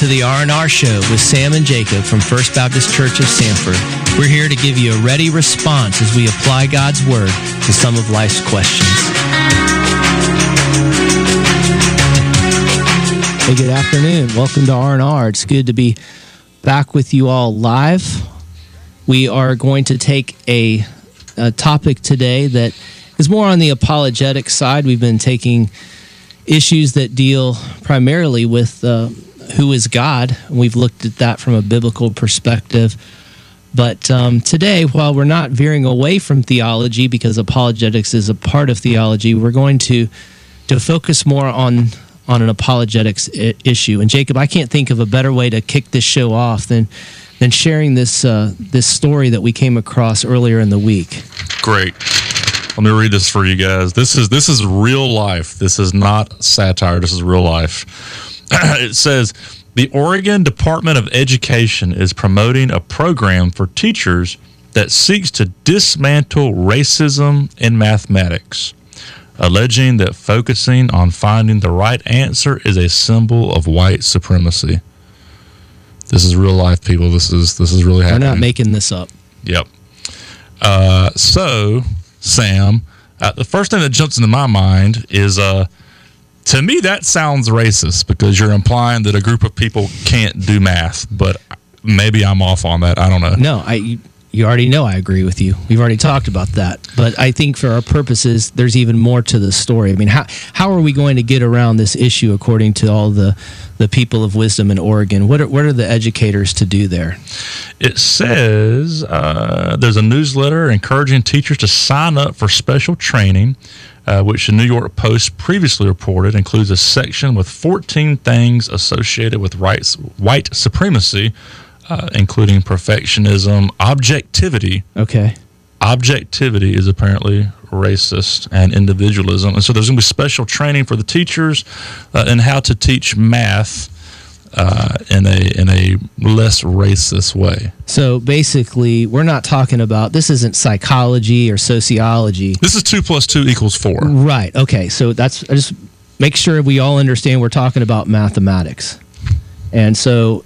to the R&R Show with Sam and Jacob from First Baptist Church of Sanford. We're here to give you a ready response as we apply God's Word to some of life's questions. Hey, good afternoon. Welcome to R&R. It's good to be back with you all live. We are going to take a topic today that is more on the apologetic side. We've been taking issues that deal primarily with who is God. We've looked at that from a biblical perspective. But today, while we're not veering away from theology, because apologetics is a part of theology, we're going to focus more on an apologetics issue. And Jacob, I can't think of a better way to kick this show off than sharing this story that we came across earlier in the week. Great. Let me read this for you guys. This is real life. This is not satire. This is real life. It says, the Oregon Department of Education is promoting a program for teachers that seeks to dismantle racism in mathematics, alleging that focusing on finding the right answer is a symbol of white supremacy. This is real life, people. This is really happening. We're not making this up. Yep. So, Sam, the first thing that jumps into my mind is, to me, that sounds racist because you're implying that a group of people can't do math, but maybe I'm off on that. I don't know. No, you already know I agree with you. We've already talked about that. But I think for our purposes, there's even more to the story. I mean, how are we going to get around this issue according to all the people of wisdom in Oregon? What are the educators to do there? It says there's a newsletter encouraging teachers to sign up for special training, which the New York Post previously reported includes a section with 14 things associated with white supremacy, including perfectionism, objectivity. Okay. Objectivity is apparently racist, and individualism. And so there's going to be special training for the teachers in how to teach math in a less racist way. So basically, we're not talking about, this isn't psychology or sociology. This is 2 + 2 = 4. Right. Okay. So I just make sure we all understand we're talking about mathematics. And so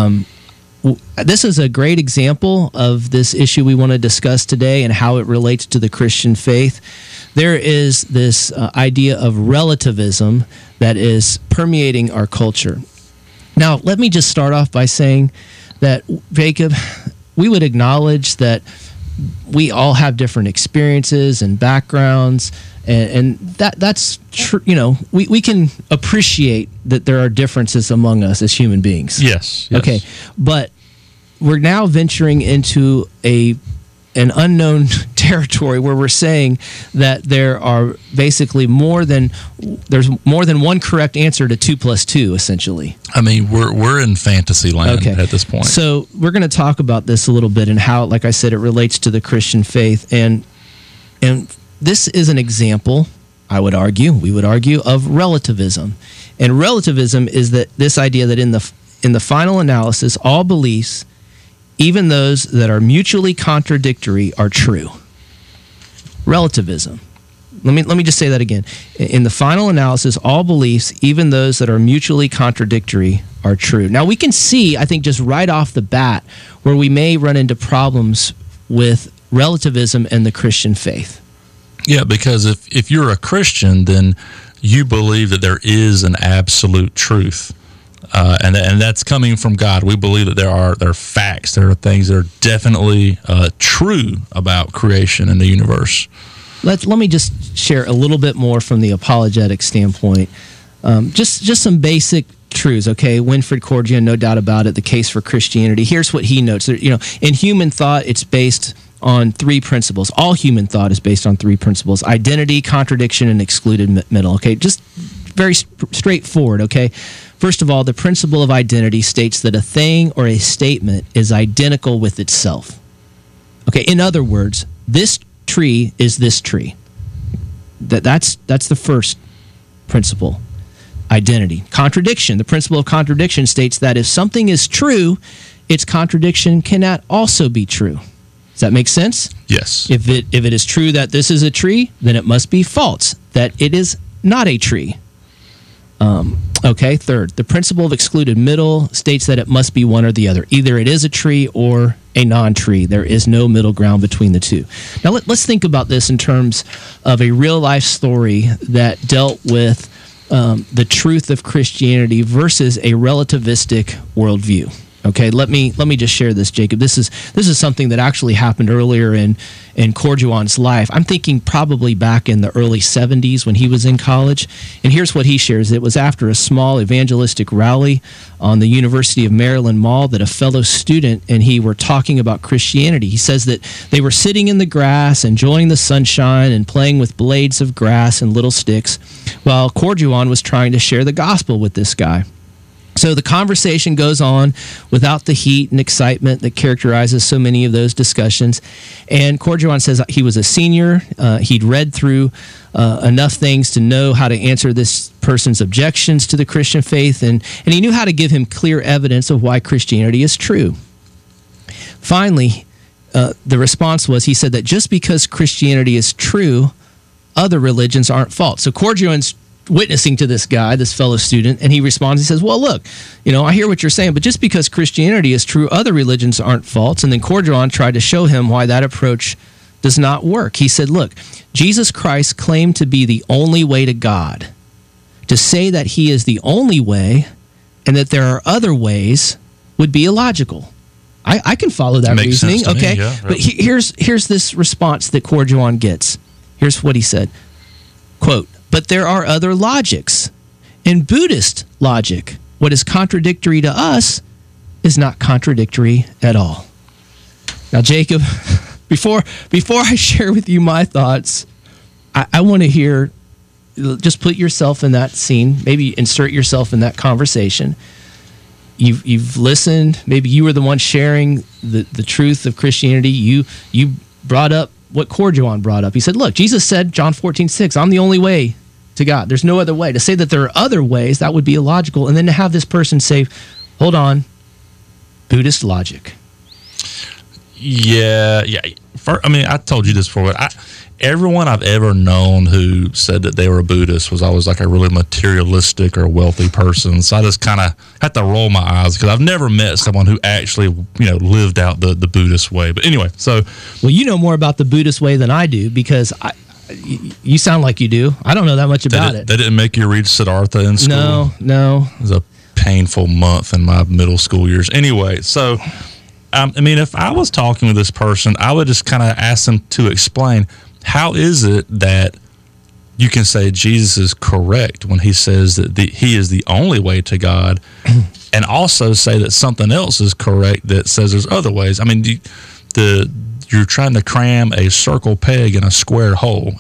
this is a great example of this issue we want to discuss today and how it relates to the Christian faith. There is this idea of relativism that is permeating our culture. Now, let me just start off by saying that, Jacob, we would acknowledge that we all have different experiences and backgrounds, and that's true. You know, we can appreciate that there are differences among us as human beings. Yes. Okay, but we're now venturing into an unknown territory where we're saying that there are basically there's more than one correct answer to 2 + 2, essentially. I mean, we're in fantasy land at this point. So we're going to talk about this a little bit and how, like I said, it relates to the Christian faith. And this is an example, we would argue, of relativism. And relativism is this idea that in the final analysis, all beliefs, even those that are mutually contradictory, are true. Relativism. Let me just say that again. In the final analysis, all beliefs, even those that are mutually contradictory, are true. Now, we can see, I think, just right off the bat, where we may run into problems with relativism and the Christian faith. Yeah, because if you're a Christian, then you believe that there is an absolute truth. And that's coming from God. We believe that there are facts, there are things that are definitely true about creation and the universe. Let me just share a little bit more from the apologetic standpoint. Just some basic truths, okay? Winfred Cordian, no doubt about it, The Case for Christianity. Here's what he notes. You know, in human thought, it's based on 3 principles. All human thought is based on 3 principles: identity, contradiction, and excluded middle. Okay, just very straightforward. Okay. First of all, the principle of identity states that a thing or a statement is identical with itself. Okay, in other words, this tree is this tree. That's the first principle. Identity. Contradiction. The principle of contradiction states that if something is true, its contradiction cannot also be true. Does that make sense? Yes. If it is true that this is a tree, then it must be false that it is not a tree. Okay, third, the principle of excluded middle states that it must be one or the other. Either it is a tree or a non-tree. There is no middle ground between the two. Now let's think about this in terms of a real-life story that dealt with the truth of Christianity versus a relativistic worldview. Okay, let me just share this, Jacob. This is something that actually happened earlier in Corjuan's life. I'm thinking probably back in the early 70s when he was in college. And here's what he shares. It was after a small evangelistic rally on the University of Maryland Mall that a fellow student and he were talking about Christianity. He says that they were sitting in the grass, enjoying the sunshine and playing with blades of grass and little sticks, while Corjuan was trying to share the gospel with this guy. So the conversation goes on without the heat and excitement that characterizes so many of those discussions. And Corjuan says he was a senior. He'd read through enough things to know how to answer this person's objections to the Christian faith, and he knew how to give him clear evidence of why Christianity is true. Finally, the response was, he said that just because Christianity is true, other religions aren't false. So Corjuan's witnessing to this guy, this fellow student, and he responds, he says, well, look, I hear what you're saying, but just because Christianity is true, other religions aren't false. And then Corjuan tried to show him why that approach does not work. He said, look, Jesus Christ claimed to be the only way to God. To say that he is the only way and that there are other ways would be illogical. I can follow that reasoning, okay? Yeah, but here's this response that Corjuan gets. Here's what he said, quote, but there are other logics. In Buddhist logic, what is contradictory to us is not contradictory at all. Now, Jacob, before I share with you my thoughts, I want to hear, just put yourself in that scene, maybe insert yourself in that conversation. You've listened, maybe you were the one sharing the truth of Christianity. You brought up what Corjuan brought up. He said, look, Jesus said, John 14:6, I'm the only way to God. There's no other way. To say that there are other ways, that would be illogical. And then to have this person say, hold on, Buddhist logic. Yeah. I told you this before, but everyone I've ever known who said that they were a Buddhist was always like a really materialistic or wealthy person. So I just kind of had to roll my eyes because I've never met someone who actually, lived out the Buddhist way. But anyway, so. Well, you know more about the Buddhist way than I do because you sound like you do. I don't know that much about it. They didn't make you read Siddhartha in school? No. It was a painful month in my middle school years. Anyway, so, if I was talking with this person, I would just kind of ask them to explain, how is it that you can say Jesus is correct when he says that he is the only way to God, and also say that something else is correct that says there's other ways? You're trying to cram a circle peg in a square hole.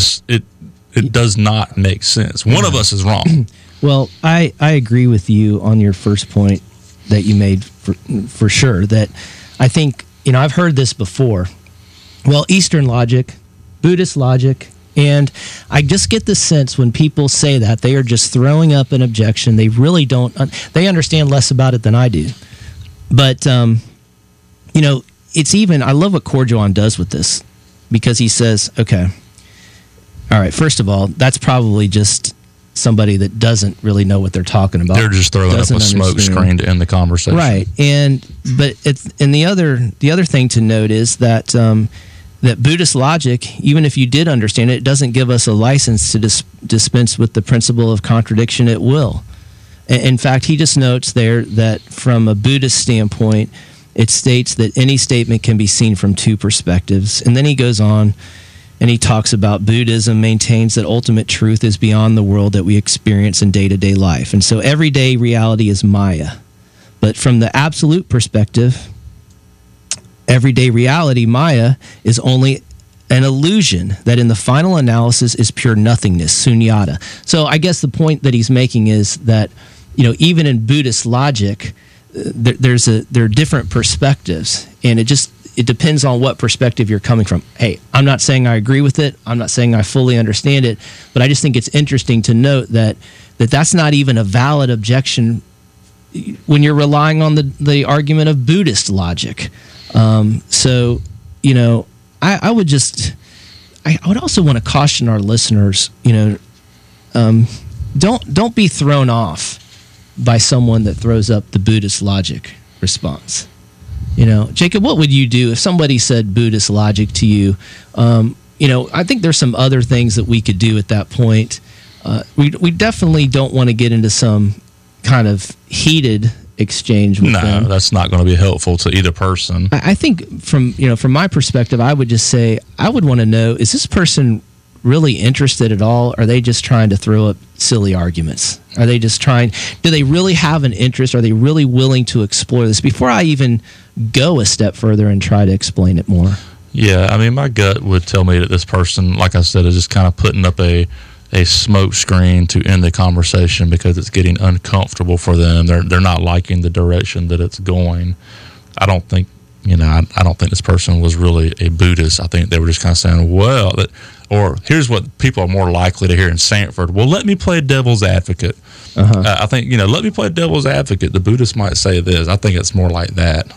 It does not make sense. One of us is wrong. Well, I agree with you on your first point that you made for sure. That I think, I've heard this before. Well, Eastern logic, Buddhist logic, and I just get the sense when people say that, they are just throwing up an objection. They really don't, they understand less about it than I do. But, it's even, I love what Corjuan does with this, because he says, okay, all right, first of all, that's probably just somebody that doesn't really know what they're talking about. They're just throwing up a smoke screen to end the conversation. Right. And the other thing to note is that that Buddhist logic, even if you did understand it, it doesn't give us a license to dispense with the principle of contradiction at will. In fact, he just notes there that from a Buddhist standpoint, it states that any statement can be seen from two perspectives. And then he goes on and he talks about Buddhism maintains that ultimate truth is beyond the world that we experience in day-to-day life. And so everyday reality is Maya. But from the absolute perspective, everyday reality, Maya, is only an illusion that in the final analysis is pure nothingness, sunyata. So I guess the point that he's making is that, even in Buddhist logic, there are different perspectives, and it depends on what perspective you're coming from. Hey, I'm not saying I agree with it. I'm not saying I fully understand it, but I just think it's interesting to note that that's not even a valid objection when you're relying on the argument of Buddhist logic. So, I would also want to caution our listeners, don't be thrown off by someone that throws up the Buddhist logic response. You know, Jacob, what would you do if somebody said Buddhist logic to you? You know, I think there's some other things that we could do at that point. We definitely don't want to get into some kind of heated exchange with them. No, that's not going to be helpful to either person. I think from my perspective, I would just say, I would want to know, is this person really interested at all? Are they just trying to throw up silly arguments? Are they just do they really have an interest? Are they really willing to explore this before I even go a step further and try to explain it more? Yeah, I mean, my gut would tell me that this person, like I said, is just kind of putting up a smoke screen to end the conversation because it's getting uncomfortable for them. They're not liking the direction that it's going. I don't think, you know, I don't think this person was really a Buddhist. I think they were just kind of saying, well, or here's what people are more likely to hear in Sanford. Well, let me play devil's advocate. I think, you know, let me play devil's advocate. The Buddhists might say this. I think it's more like that.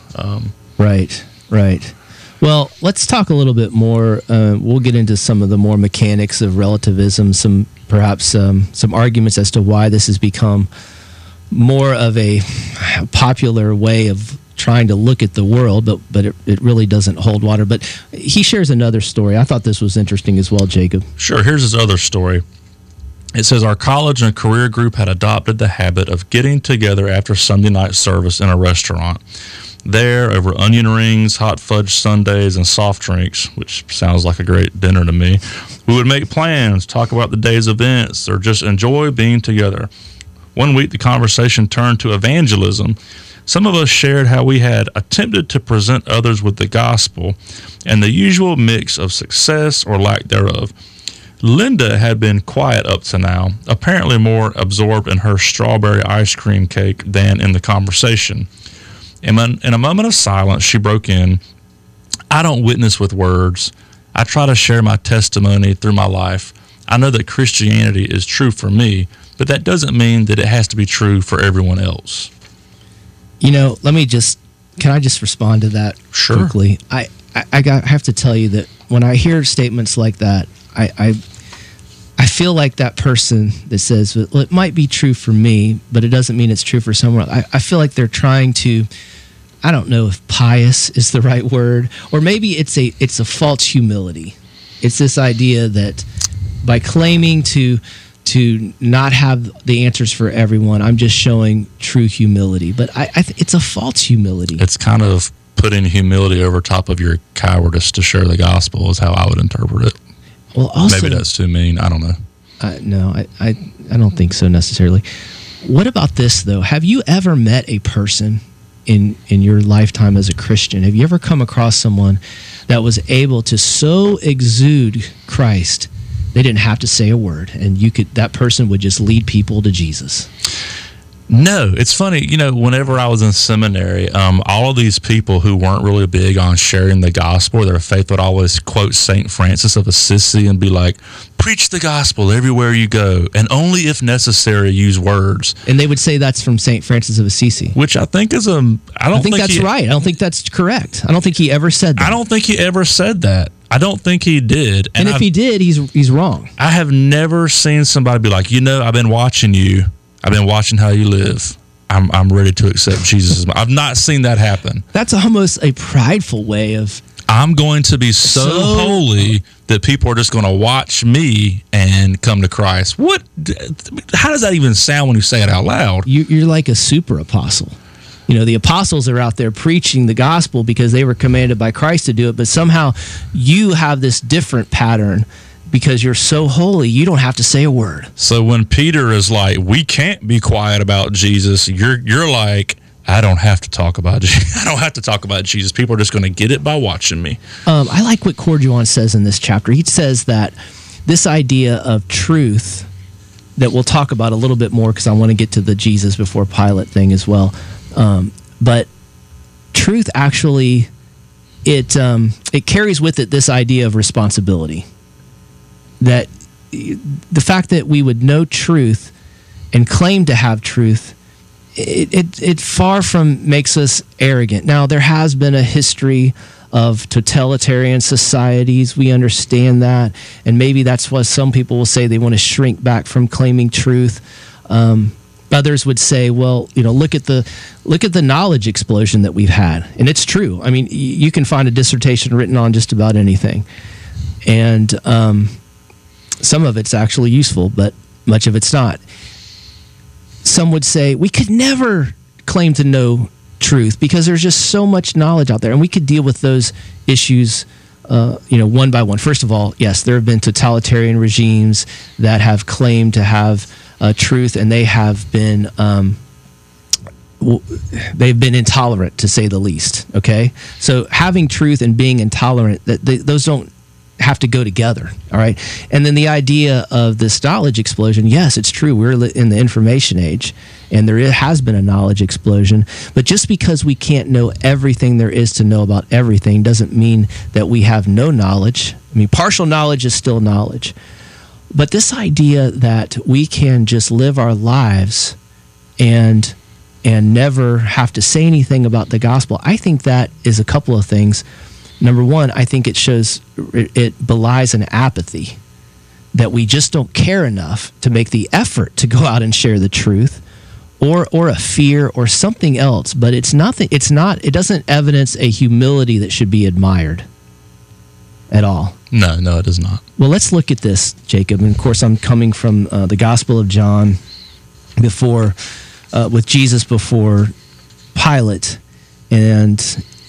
Right. Well, let's talk a little bit more. We'll get into some of the more mechanics of relativism, some arguments as to why this has become more of a popular way of trying to look at the world, but it really doesn't hold water. But he shares another story. I thought this was interesting as well, Jacob. Sure. Here's his other story. It says, our college and career group had adopted the habit of getting together after Sunday night service in a restaurant. There, over onion rings, hot fudge sundaes, and soft drinks, which sounds like a great dinner to me, we would make plans, talk about the day's events, or just enjoy being together. One week, the conversation turned to evangelism. Some of us shared how we had attempted to present others with the gospel and the usual mix of success or lack thereof. Linda had been quiet up to now, apparently more absorbed in her strawberry ice cream cake than in the conversation. In a moment of silence, she broke in. I don't witness with words. I try to share my testimony through my life. I know that Christianity is true for me, but that doesn't mean that it has to be true for everyone else. You know, can I just respond to that quickly? I have to tell you that when I hear statements like that, I feel like that person that says, well, it might be true for me, but it doesn't mean it's true for someone else. I feel like they're trying to, I don't know if pious is the right word, or maybe it's a false humility. It's this idea that by claiming to not have the answers for everyone, I'm just showing true humility. But it's a false humility. It's kind of putting humility over top of your cowardice to share the gospel is how I would interpret it. Well, also, maybe that's too mean. I don't know. No, I don't think so necessarily. What about this, though? Have you ever met a person in your lifetime as a Christian? Have you ever come across someone that was able to so exude Christ they didn't have to say a word, and that person would just lead people to Jesus? No, it's funny. You know, whenever I was in seminary, all of these people who weren't really big on sharing the gospel, their faith would always quote St. Francis of Assisi and be like, preach the gospel everywhere you go, and only if necessary use words. And they would say that's from St. Francis of Assisi. Which I think is I don't think that's right. I don't think that's correct. I don't think he ever said that. I don't think he ever said that. I don't think he did. And if he did, he's wrong. I have never seen somebody be like, I've been watching you. I've been watching how you live. I'm ready to accept Jesus. I've not seen that happen. That's almost a prideful way of... I'm going to be so holy that people are just going to watch me and come to Christ. What? How does that even sound when you say it out loud? You're like a super apostle. You know, the apostles are out there preaching the gospel because they were commanded by Christ to do it, but somehow you have this different pattern. Because you're so holy, you don't have to say a word. So when Peter is like, we can't be quiet about Jesus, you're like, I don't have to talk about Jesus. I don't have to talk about Jesus. People are just going to get it by watching me. I like what Corjuan says in this chapter. He says that this idea of truth that we'll talk about a little bit more because I want to get to the Jesus before Pilate thing as well. But truth actually, it carries with it this idea of responsibility. That the fact that we would know truth and claim to have truth, it far from makes us arrogant. Now, there has been a history of totalitarian societies. We understand that. And maybe that's why some people will say they want to shrink back from claiming truth. Others would say, well, look at the knowledge explosion that we've had. And it's true. I mean, you can find a dissertation written on just about anything. And some of it's actually useful, but much of it's not. Some would say we could never claim to know truth because there's just so much knowledge out there, and we could deal with those issues one by one. First of all, yes, there have been totalitarian regimes that have claimed to have truth, and they have been they've been intolerant, to say the least. Okay, so having truth and being intolerant, those don't have to go together. All right, and then the idea of this knowledge explosion. Yes, it's true. We're in the information age, and there has been a knowledge explosion. But just because we can't know everything there is to know about everything doesn't mean that we have no knowledge. I mean, partial knowledge is still knowledge. But this idea that we can just live our lives and never have to say anything about the gospel, I think that is a couple of things. Number one, I think it belies an apathy that we just don't care enough to make the effort to go out and share the truth, or a fear or something else. But it doesn't evidence a humility that should be admired at all. No, it is not. Well, let's look at this, Jacob. And of course, I'm coming from the Gospel of John with Jesus before Pilate, and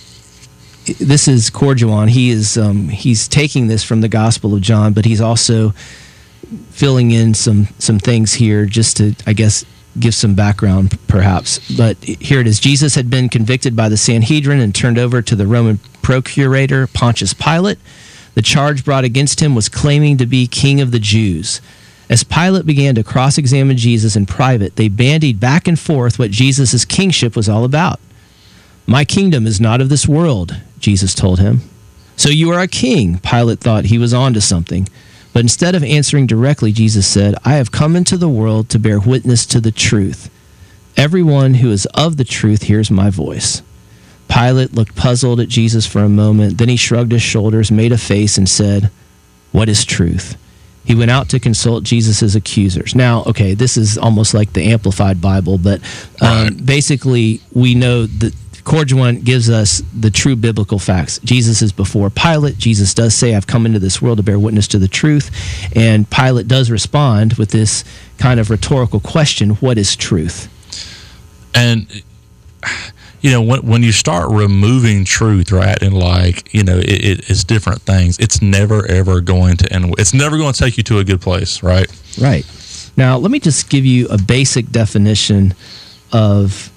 this is Corjuan. He's taking this from the Gospel of John, but he's also filling in some things here just to, I guess, give some background, perhaps. But here it is. Jesus had been convicted by the Sanhedrin and turned over to the Roman procurator, Pontius Pilate. The charge brought against him was claiming to be king of the Jews. As Pilate began to cross-examine Jesus in private, they bandied back and forth what Jesus' kingship was all about. "My kingdom is not of this world," Jesus told him. "So you are a king." Pilate thought he was on to something. But instead of answering directly, Jesus said, "I have come into the world to bear witness to the truth. Everyone who is of the truth hears my voice." Pilate looked puzzled at Jesus for a moment. Then he shrugged his shoulders, made a face, and said, "What is truth?" He went out to consult Jesus' accusers. Now, okay, this is almost like the Amplified Bible, but basically we know that Corjuan gives us the true biblical facts. Jesus is before Pilate. Jesus does say, "I've come into this world to bear witness to the truth." And Pilate does respond with this kind of rhetorical question, what is truth? And, when you start removing truth, right, and it's different things, it's never, ever going to end. It's never going to take you to a good place, right? Right. Now, let me just give you a basic definition of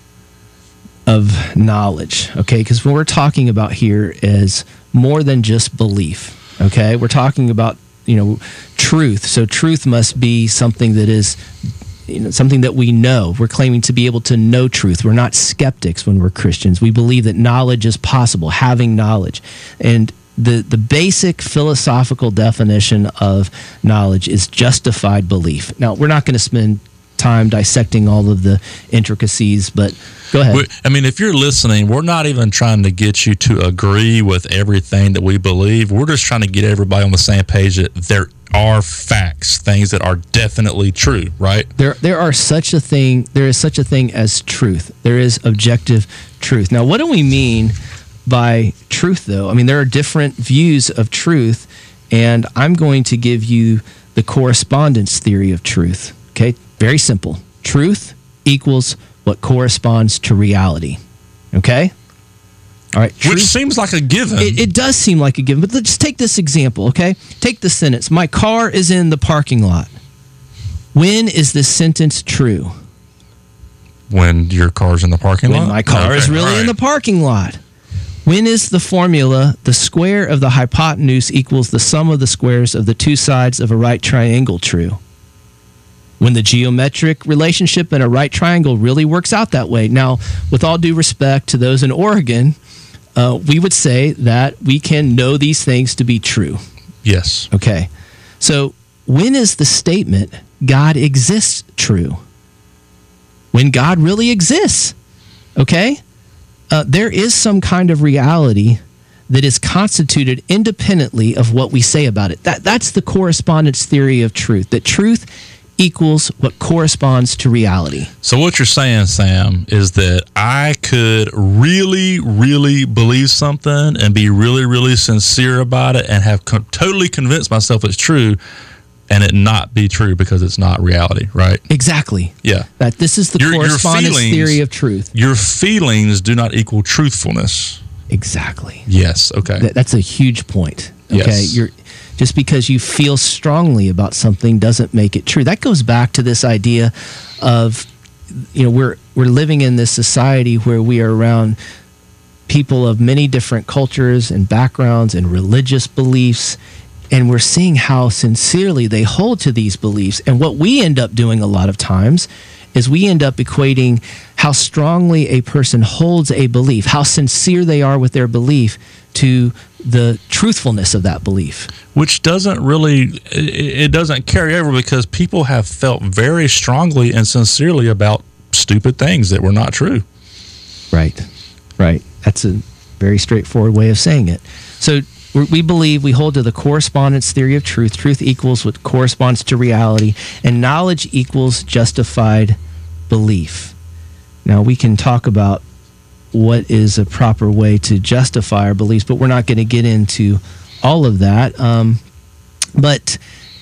knowledge, okay? Because what we're talking about here is more than just belief, okay? We're talking about, truth. So truth must be something that is, something that we know. We're claiming to be able to know truth. We're not skeptics when we're Christians. We believe that knowledge is possible, having knowledge. And the basic philosophical definition of knowledge is justified belief. Now, we're not going to spend time dissecting all of the intricacies, but go ahead. I mean, if you're listening, we're not even trying to get you to agree with everything that we believe. We're just trying to get everybody on the same page that there are facts, things that are definitely true, right? There is such a thing as truth. There is objective truth. Now, what do we mean by truth, though? I mean, there are different views of truth, and I'm going to give you the correspondence theory of truth. Okay? Very simple. Truth equals what corresponds to reality. Okay? All right. Which seems like a given. It does seem like a given, but let's take this example, okay? Take the sentence. My car is in the parking lot. When is this sentence true? When your car's in the parking lot? When my car is really in the parking lot. When is the formula, the square of the hypotenuse equals the sum of the squares of the two sides of a right triangle, true? When the geometric relationship in a right triangle really works out that way. Now, with all due respect to those in Oregon, we would say that we can know these things to be true. Yes. Okay. So when is the statement, God exists, true? When God really exists. Okay? There is some kind of reality that is constituted independently of what we say about it. That's the correspondence theory of truth, that truth equals what corresponds to reality. So what you're saying, Sam, is that I could really, really believe something and be really, really sincere about it and have totally convinced myself it's true, and it not be true because it's not reality, right? Exactly. Yeah. That this is the correspondence theory of truth. Your feelings do not equal truthfulness. Exactly. Yes. Okay. That's a huge point. Okay. Yes. Just because you feel strongly about something doesn't make it true. That goes back to this idea of, we're living in this society where we are around people of many different cultures and backgrounds and religious beliefs, and we're seeing how sincerely they hold to these beliefs. And what we end up doing a lot of times is we end up equating how strongly a person holds a belief, how sincere they are with their belief, to the truthfulness of that belief. Which doesn't really, it doesn't carry over because people have felt very strongly and sincerely about stupid things that were not true. Right. That's a very straightforward way of saying it. So we believe, we hold to the correspondence theory of truth. Truth equals what corresponds to reality, and knowledge equals justified belief. Now, we can talk about what is a proper way to justify our beliefs, but we're not going to get into all of that. But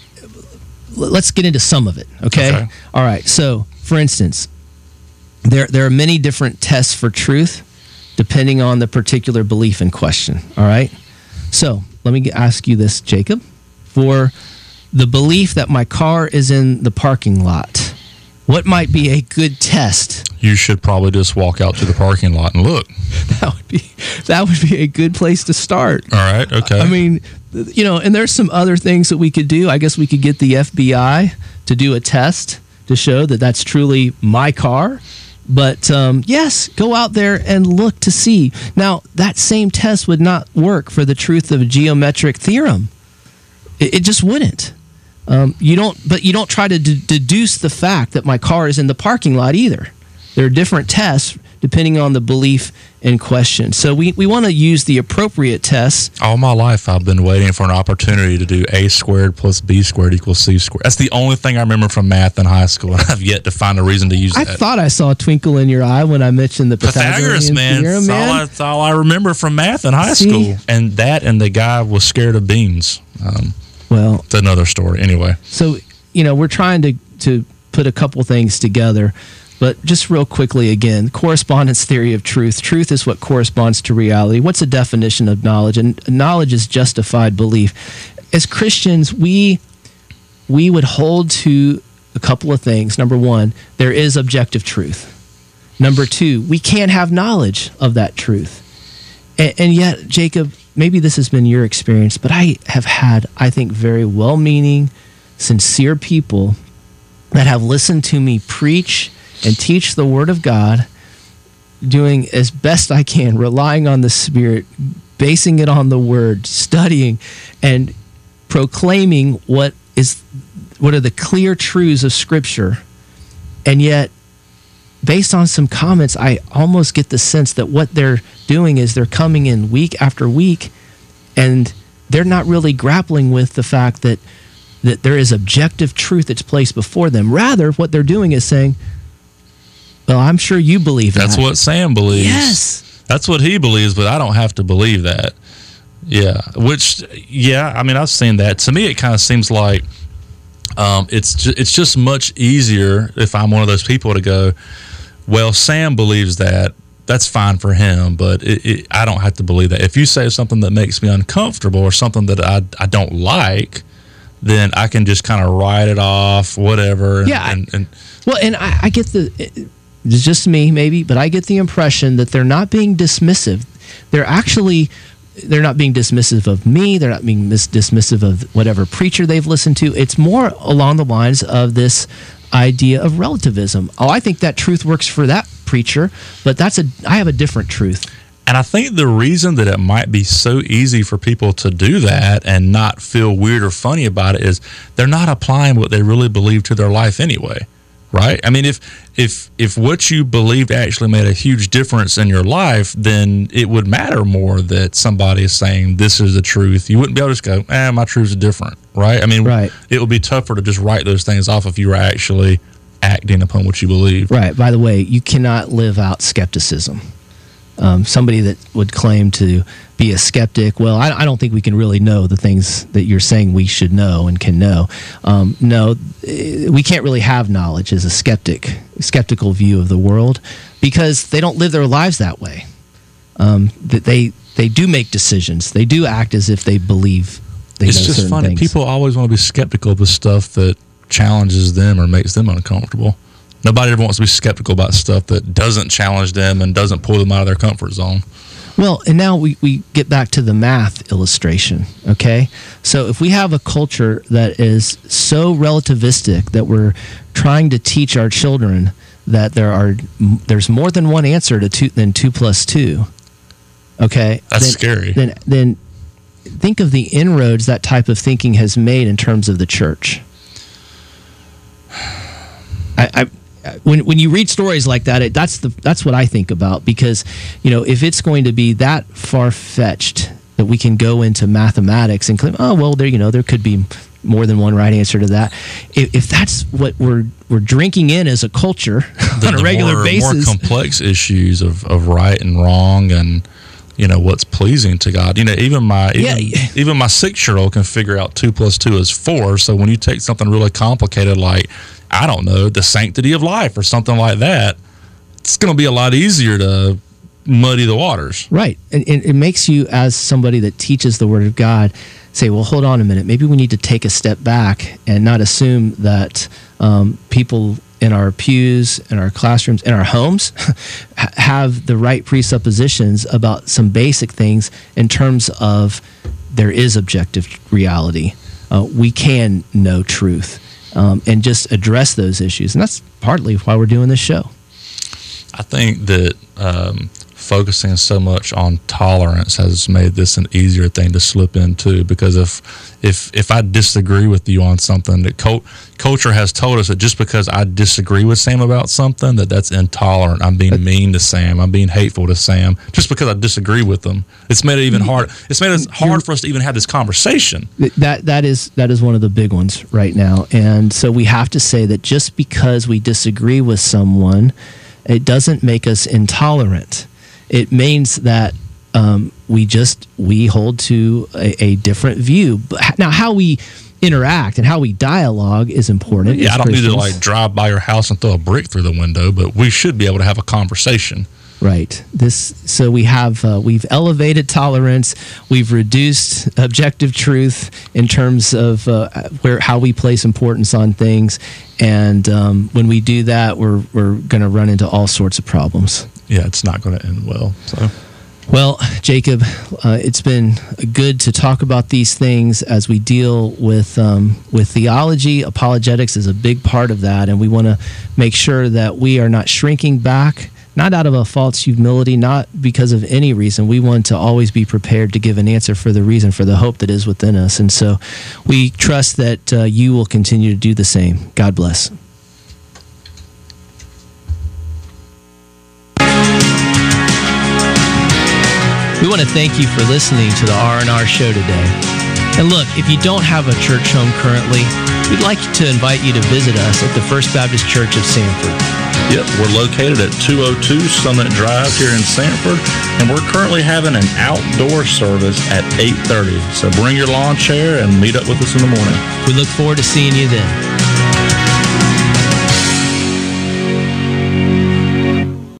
let's get into some of it, okay? All right. So, for instance, there are many different tests for truth depending on the particular belief in question, all right? So, let me ask you this, Jacob. For the belief that my car is in the parking lot, what might be a good test? You should probably just walk out to the parking lot and look. That would be a good place to start. All right, okay. I mean, and there's some other things that we could do. I guess we could get the FBI to do a test to show that that's truly my car. But yes, go out there and look to see. Now, that same test would not work for the truth of a geometric theorem. It just wouldn't. You don't try to deduce the fact that my car is in the parking lot either. There are different tests depending on the belief in question. So we want to use the appropriate tests. All my life, I've been waiting for an opportunity to do a squared plus b squared equals c squared. That's the only thing I remember from math in high school. I've yet to find a reason to use that. I thought I saw a twinkle in your eye when I mentioned the Pythagorean theorem, man. That's all I remember from math in high school. And the guy was scared of beans. Well, it's another story. Anyway. So, we're trying to put a couple things together. But just real quickly again, correspondence theory of truth. Truth is what corresponds to reality. What's the definition of knowledge? And knowledge is justified belief. As Christians, we would hold to a couple of things. Number one, there is objective truth. Number two, we can't have knowledge of that truth. And yet, Jacob, maybe this has been your experience, but I have had, I think, very well-meaning, sincere people that have listened to me preach and teach the Word of God, doing as best I can, relying on the Spirit, basing it on the Word, studying, and proclaiming what are the clear truths of Scripture. And yet, based on some comments, I almost get the sense that what they're doing is they're coming in week after week, and they're not really grappling with the fact that there is objective truth that's placed before them. Rather, what they're doing is saying, well, I'm sure you believe that. That's what Sam believes. Yes. That's what he believes, but I don't have to believe that. Yeah. I've seen that. To me, it kind of seems like it's just much easier if I'm one of those people to go, well, Sam believes that. That's fine for him, but I don't have to believe that. If you say something that makes me uncomfortable or something that I don't like, then I can just kind of write it off, whatever. I get it's just me, maybe, but I get the impression that they're not being dismissive. They're not being dismissive of me. They're not being dismissive of whatever preacher they've listened to. It's more along the lines of this idea of relativism. Oh, I think that truth works for that preacher, but I have a different truth. And I think the reason that it might be so easy for people to do that and not feel weird or funny about it is they're not applying what they really believe to their life anyway. right? I mean, if what you believed actually made a huge difference in your life, then it would matter more that somebody is saying this is the truth. You wouldn't be able to just go, my truths are different, right? I mean, it would be tougher to just write those things off if you were actually acting upon what you believe. Right. By the way, you cannot live out skepticism. Somebody that would claim to be a skeptic, well, I don't think we can really know the things that you're saying we should know and can know. No, we can't really have knowledge as a skeptical view of the world, because they don't live their lives that way. They do make decisions. They do act as if they believe they know certain things. It's just funny. People always want to be skeptical of the stuff that challenges them or makes them uncomfortable. Nobody ever wants to be skeptical about stuff that doesn't challenge them and doesn't pull them out of their comfort zone. Well, and now we get back to the math illustration, okay? So if we have a culture that is so relativistic that we're trying to teach our children that there's more than one answer to 2 plus 2, okay? That's scary. Then think of the inroads that type of thinking has made in terms of the church. When you read stories like that, that's what I think about, because if it's going to be that far-fetched that we can go into mathematics and claim, there could be more than one right answer to that. If that's what we're drinking in as a culture on a regular basis, more complex issues of right and wrong and what's pleasing to God. Even my 6-year-old can figure out 2 plus 2 is 4. So when you take something really complicated like, I don't know, the sanctity of life or something like that, it's going to be a lot easier to muddy the waters. Right. And it makes you, as somebody that teaches the Word of God, say, well, hold on a minute. Maybe we need to take a step back and not assume that people in our pews, in our classrooms, in our homes have the right presuppositions about some basic things in terms of there is objective reality. We can know truth. And just address those issues. And that's partly why we're doing this show. I think that focusing so much on tolerance has made this an easier thing to slip into, because if I disagree with you on something, that culture has told us that just because I disagree with Sam about something, that's intolerant. I'm being mean to Sam. I'm being hateful to Sam just because I disagree with them. It's made it even hard. It's made it hard for us to even have this conversation. That is one of the big ones right now. And so we have to say that just because we disagree with someone, it doesn't make us intolerant. It means that we hold to a different view. Now, how we interact and how we dialogue is important. Yeah, I don't need to drive by your house and throw a brick through the window, but we should be able to have a conversation. Right. So we have we've elevated tolerance. We've reduced objective truth in terms of how we place importance on things, and when we do that, we're going to run into all sorts of problems. Yeah, it's not going to end well. So, well, Jacob, it's been good to talk about these things as we deal with theology. Apologetics is a big part of that, and we want to make sure that we are not shrinking back. Not out of a false humility, not because of any reason. We want to always be prepared to give an answer for the reason, for the hope that is within us. And so we trust that you will continue to do the same. God bless. We want to thank you for listening to the R&R show today. And look, if you don't have a church home currently, we'd like to invite you to visit us at the First Baptist Church of Sanford. Yep, we're located at 202 Summit Drive here in Sanford, and we're currently having an outdoor service at 8:30. So bring your lawn chair and meet up with us in the morning. We look forward to seeing you then.